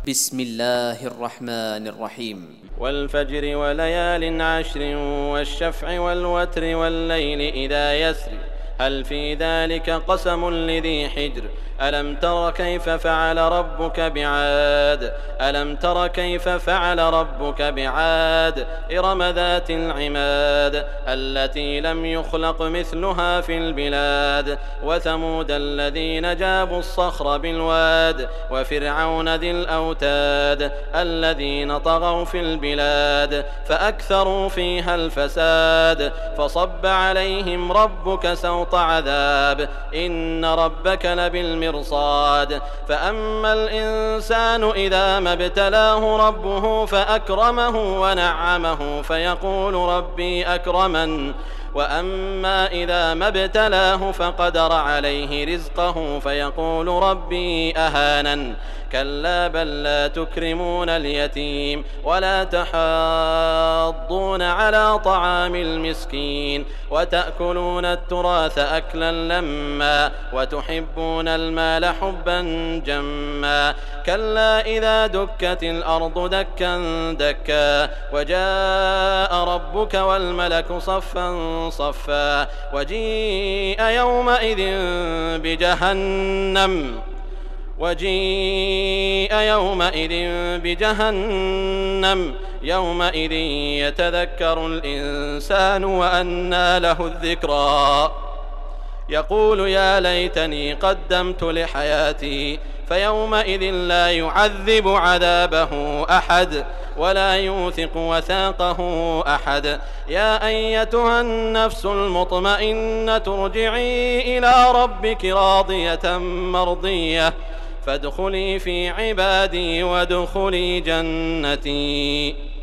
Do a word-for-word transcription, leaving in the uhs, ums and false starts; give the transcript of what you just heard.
بسم الله الرحمن الرحيم. والفجر وليال عشر والشفع والوتر والليل إذا يسر هل في ذلك قسم لذي حجر ألم تر كيف فعل ربك بعاد ألم تر كيف فعل ربك بعاد إرم ذات العماد التي لم يخلق مثلها في البلاد وثمود الذين جابوا الصخر بالواد وفرعون ذي الأوتاد الذين طغوا في البلاد فأكثروا فيها الفساد فصب عليهم ربك سوط عذاب إن ربك لبالمرصاد فأما الإنسان إذا ما ابتلاه ربه فأكرمه ونعمه فيقول ربي أكرمن وأما إذا ما ابتلاه فقدر عليه رزقه فيقول ربي أهانن كلا بل لا تكرمون اليتيم ولا تحاضون على طعام المسكين وتأكلون التراث أكلا لما وتحبون المال حبا جما كلا إذا دكت الأرض دكا دكا وجاء ربك والملك صفا صفا وجيء يومئذ بجهنم وجيء يومئذ بجهنم يومئذ يتذكر الإنسان وأنى له الذكرى يقول يا ليتني قدمت لحياتي فيومئذ لا يعذب عذابه أحد ولا يوثق وثاقه أحد يا أيتها النفس المطمئنة ارجعي إلى ربك راضية مرضية فادخلي في عبادي وادخلي جنتي.